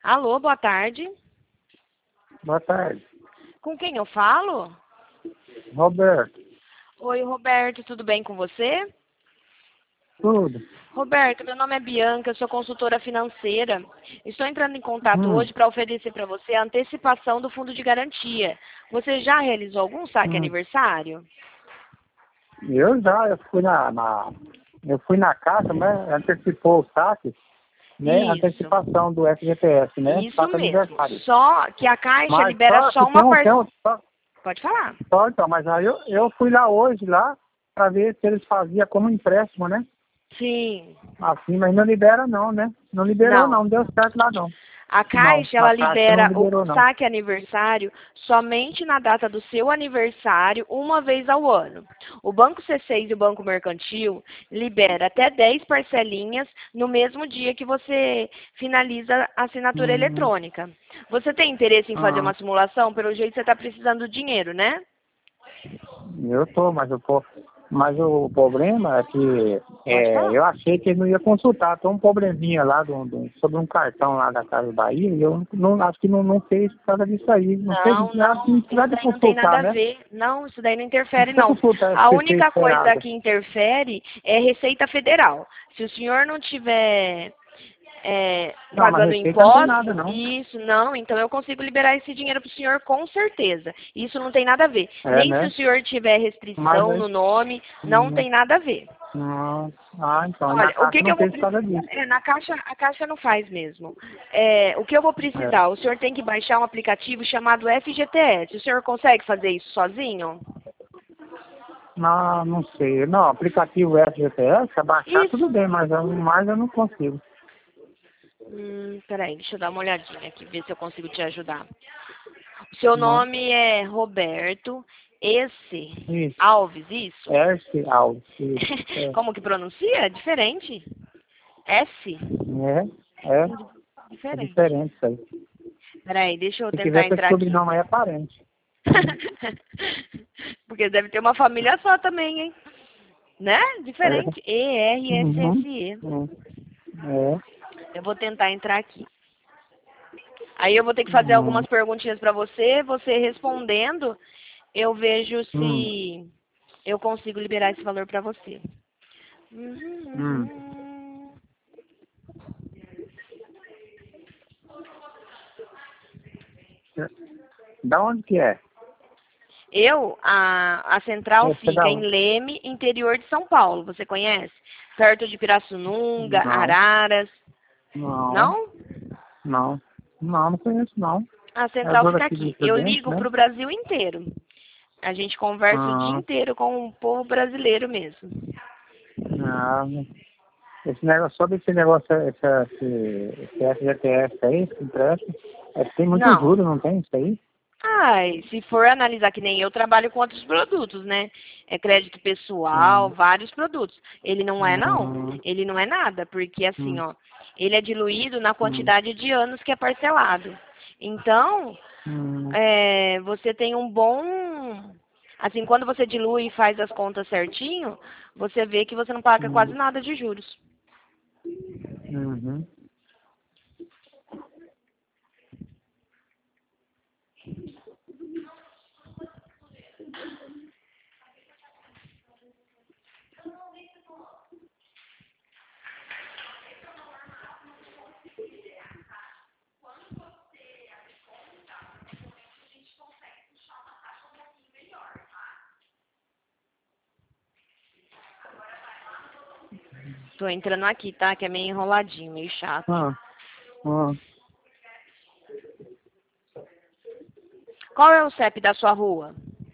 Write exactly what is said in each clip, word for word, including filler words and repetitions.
Alô, boa tarde. Boa tarde. Com quem eu falo? Roberto. Oi, Roberto, tudo bem com você? Tudo. Roberto, meu nome é Bianca, eu sou consultora financeira. Estou entrando em contato Hum, hoje para oferecer para você a antecipação do fundo de garantia. Você já realizou algum saque hum. aniversário? Eu já, eu fui na, na, eu fui na caixa, né? Antecipou o saque, né? Isso, Antecipação do F G T S, né? isso Saque mesmo. aniversário. Só que a Caixa Mas libera só só que tem uma um, tem parcela. um, só, Pode falar. só então, mas aí eu, eu fui lá hoje lá para ver se eles faziam como empréstimo, né? Sim. Assim, mas não libera não, né? Não liberou não, Não. não deu certo lá não. A Não, Caixa, a ela caixa não libera o liberou não. saque aniversário somente na data do seu aniversário, uma vez ao ano. O Banco C seis e o Banco Mercantil libera até dez parcelinhas no mesmo dia que você finaliza a assinatura Hum, eletrônica. Você tem interesse em fazer ah. uma simulação? Pelo jeito você está precisando do dinheiro, né? Eu tô, mas eu tô. Mas o problema é que Pode é, falar. eu achei que ele não ia consultar. Tem um probleminha lá do, do- sobre um cartão lá da Casa Bahia e eu não, acho que não, não fez por causa disso aí. Não sei, Não, acho que não, não isso precisa de daí não tem nada consultar, a né? ver. Não, isso daí não Não interfere, precisa não. consultar A S P C única coisa esperada. que interfere é Receita Federal. Se o senhor não tiver é, Não, mas pagando receita não tem impostos, nada, não. isso não, então eu consigo liberar esse dinheiro para o senhor com certeza. Isso não tem nada a ver. É, Nem se né? o senhor tiver Mas restrição aí. no nome, não Hum, tem nada a ver. não. Ah, então. E na Olha, o caixa que, que não eu vou fez por causa precisar? disso. É, na caixa, a caixa não faz mesmo. É, o que eu vou É. precisar? O senhor tem que baixar um aplicativo chamado F G T S. O senhor consegue fazer isso sozinho? Não, não sei. Não, aplicativo F G T S, abaixar tudo Isso. bem, mas eu, mais eu não consigo. Hum, peraí, deixa eu dar uma olhadinha aqui, ver se eu consigo te ajudar. O seu Não. nome é Roberto Esse Isso. Alves, isso? S Alves. Isso. É. Como que pronuncia? É diferente. S? É, é, é Diferente. diferente isso aí. Peraí, deixa eu Se tentar quiser ter entrar aqui. sobrenome aí é parente. Hum, Porque deve ter uma família só também, hein? Né? É. Diferente. E R S Uhum. S E. Hum, É. Eu vou tentar entrar aqui. Aí eu vou ter que fazer Hum. algumas perguntinhas para você. Você respondendo, eu vejo Hum. se eu consigo liberar esse valor para você. Hum. Uhum. Da onde que é? Eu, a, a central É, você é fica da em onde? Leme, interior de São Paulo. Você conhece? Perto de Pirassununga, Não. Araras. Não. Não? Não. Não, não conheço não. A É central dor fica aqui de aqui. Eu Prudente, ligo né? para o Brasil inteiro. A gente conversa o dia Ah, inteiro com o povo brasileiro mesmo. não. Esse negócio, só desse negócio, esse, esse, esse F G T S aí, esse empréstimo, é, tem muito Não. juros, não tem isso aí? Ai, se for analisar que nem eu trabalho com outros produtos, né? É crédito pessoal, Hum. vários produtos. Ele não é não. Hum. Ele não é nada, porque assim, Hum. ó, ele é diluído na Hum. quantidade de anos que é parcelado. Então, Hum. é, você tem um bom, assim, quando você dilui e faz as contas certinho, você vê que você não paga quase Hum. nada de juros. Uhum. Tô entrando aqui, tá? Que é meio enroladinho, meio chato. Ah, ah. Qual é o C E P da sua rua?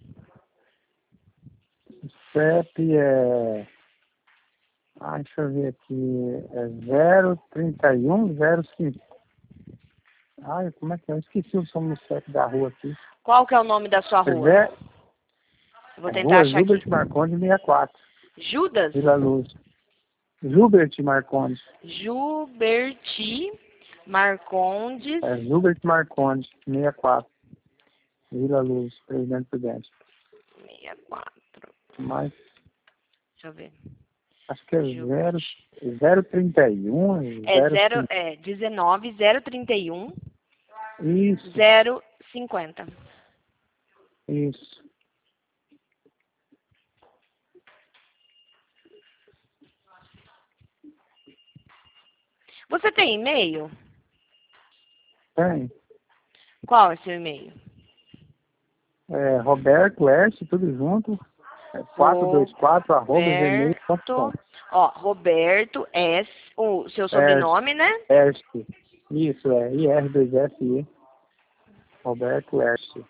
C E P é. Ah, deixa eu ver aqui. É zero trinta e um zero cinco. Ai, como é que é? Eu esqueci o som do C E P da rua aqui. Qual que é o nome da sua É, rua? Zé, Eu vou é tentar Rua achar aqui. Gilbert Marcondes sessenta e quatro, Judas? Vila Luz. Gilbert Marcondes. Gilberti Marcondes É Gilbert Marcondes, sessenta e quatro, Vila Luz, Presidente Prudente. sessenta e quatro. Mas Deixa eu ver. Acho que é zero, zero trinta e um. É, zero, é dezenove, zero trinta e um, Isso, zero cinquenta. isso. Você tem e-mail? Tem. Qual é o seu e-mail? É, Roberto S, tudo junto. É quatrocentos e vinte e quatro, arroba gmail ponto com. Roberto, ó, Roberto S, o seu S, sobrenome, né? S. Isso, é I R dois F I. Roberto S.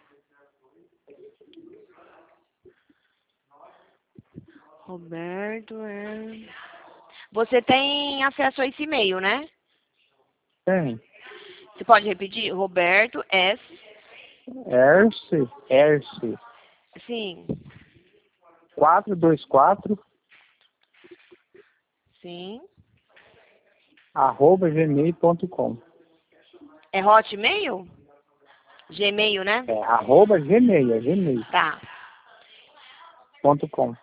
Roberto S. Você tem acesso a esse e-mail, né? Tem. Você pode repetir? Roberto S. S, S. Sim, quatrocentos e vinte e quatro, sim. arroba gmail ponto com. É Hotmail? Gmail, né? É, arroba gmail, é gmail Tá. ponto com.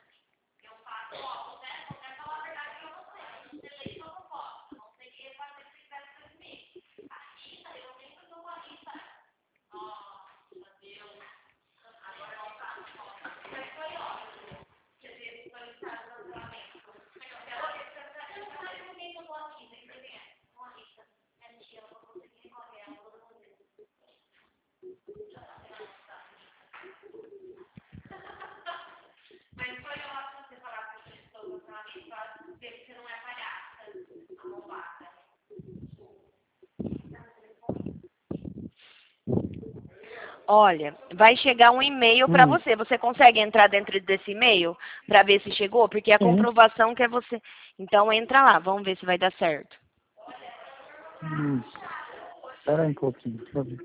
Olha, vai chegar um e-mail para Hum, você. Você consegue entrar dentro desse e-mail para ver se chegou? Porque a sim. comprovação que é você. Então entra lá, vamos ver se vai dar certo. Hum. Espera aí um pouquinho, deixa eu ver.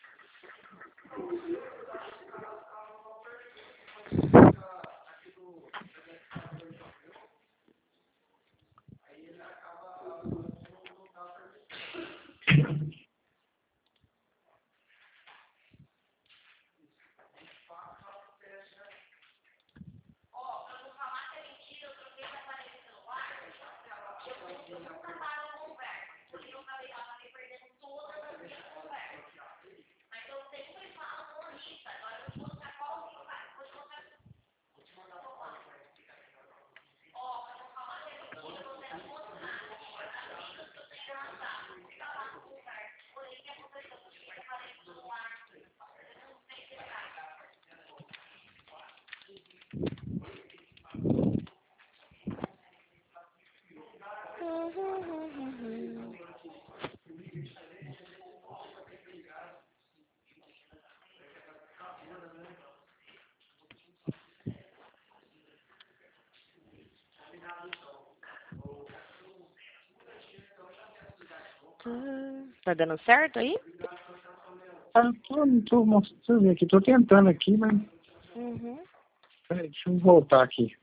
Tá dando certo aí? Ah, tô, não tô mostrando, deixa eu ver aqui, tô tentando aqui, mas. Uhum. Peraí, deixa eu voltar aqui.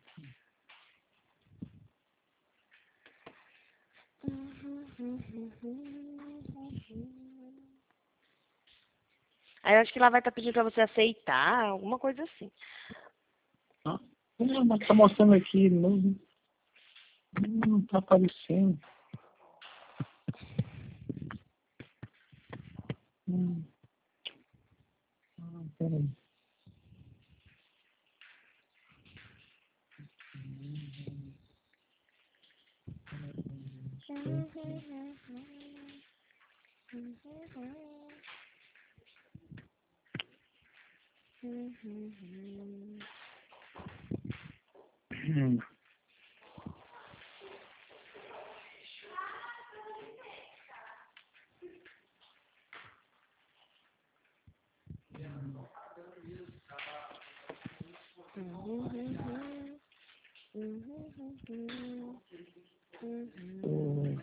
Aí eu acho que ela vai estar pedindo para você aceitar, alguma coisa assim. Ah, não, mas tá mostrando aqui, não, não tá aparecendo. Hum. Ah, peraí. Hum. Hum.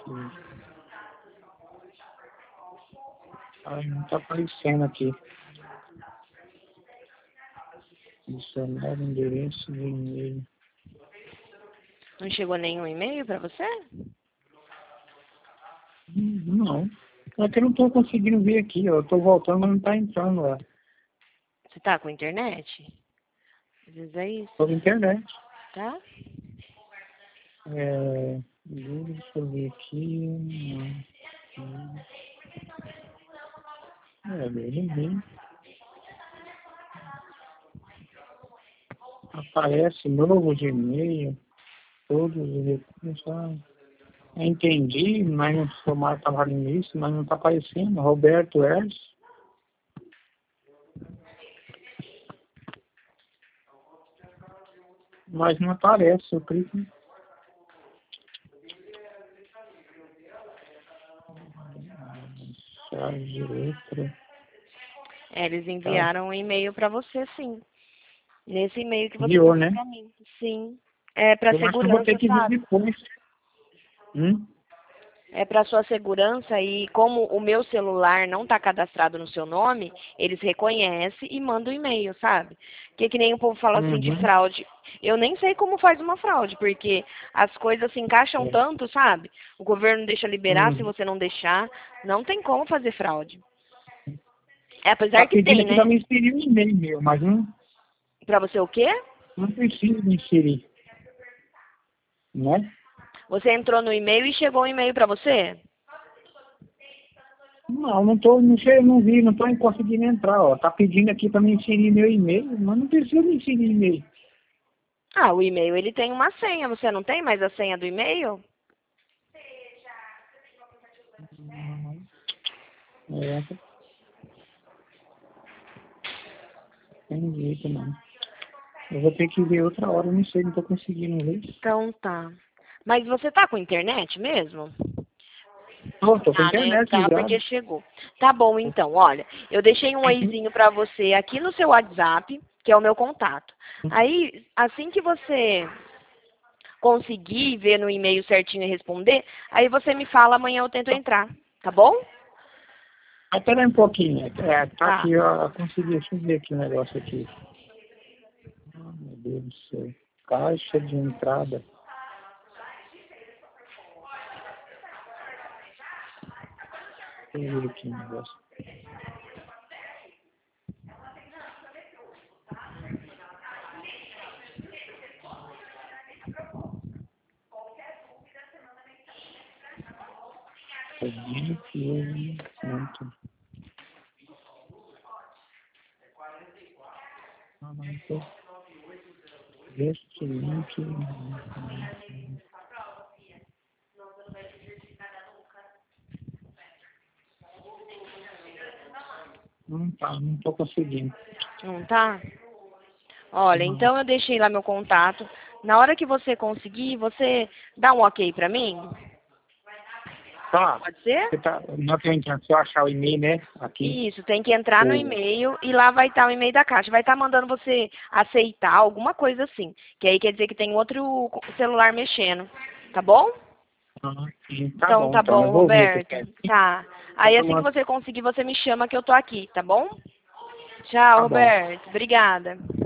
Ai, não tá aparecendo aqui. Adicionar endereço de e-mail. Não chegou nenhum e-mail para você? Hum, Não. É que eu não tô conseguindo ver aqui, ó. Eu tô voltando, mas não tá entrando lá. Você tá com internet? Às vezes é isso, Tô na internet. tá? É, deixa eu ver aqui. É, bem, bem. Aparece novo de e-mail, todos os recursos. Ah, eu entendi, mas não sou mais trabalhando nisso, mas não está aparecendo. Roberto Ers. Mas não aparece, eu clico. Chave de letra. É, eles Tá. enviaram um e-mail para você, sim. Nesse e-mail que você Enviou, mandou né? para mim. Sim. É para Eu acho que eu vou ter segurança, que ver sabe? depois. Hum? É para sua segurança e como o meu celular não está cadastrado no seu nome, eles reconhecem e mandam um e-mail, sabe? Que que nem o povo fala assim de Uhum. fraude. Eu nem sei como faz uma fraude, porque as coisas se encaixam É. tanto, sabe? O governo deixa liberar, se Uhum. você não deixar, não tem como fazer fraude. É, Tá apesar que pedindo tem, aqui para né? me inserir um e-mail meu, mas não, Para você o quê? não preciso me inserir, né? Você entrou no e-mail e chegou um e-mail para você? Não, não tô, não sei, não vi, não tô conseguindo entrar, ó. Tá pedindo aqui para me inserir meu e-mail, mas não precisa me inserir e-mail. Ah, o e-mail ele tem uma senha. Você não tem mais a senha do e-mail? É, tem jeito não. Eu vou ter que ver outra hora, eu não sei, não tô conseguindo ver. Então tá. Mas você tá com internet mesmo? Tô, tô com a Ah, né? internet Tá, ligada. porque chegou. Tá bom, então. Olha, eu deixei um oizinho pra você aqui no seu WhatsApp, que é o meu contato. Aí, assim que você conseguir ver no e-mail certinho e responder, aí você me fala, amanhã eu tento entrar. Tá bom? Mas pera aí um pouquinho, é, tá Tá. aqui, ó, consegui, deixa eu ver aqui o negócio aqui. Ah, meu Deus do céu. Caixa de entrada. Deixa eu ver aqui o negócio. Pedindo que eu monto. Ah, não tô. Este link. Não tá, não tô conseguindo. Não tá? Olha, Não. então eu deixei lá meu contato. Na hora que você conseguir, você dá um ok pra mim? Tá. Pode ser? Você tá, não tem que só achar o e-mail, né? Aqui. Isso, tem que entrar no O, e-mail e lá vai estar o e-mail da Caixa. Vai estar mandando você aceitar alguma coisa assim. Que aí quer dizer que tem outro celular mexendo. Tá bom? ah, sim, tá Então bom, tá então. Eu bom, vou ver o que Roberto. é. Tá. Tá Aí assim que tomando. você conseguir, você me chama que eu tô aqui, tá bom? Tchau, Tá bom. Roberto. Obrigada.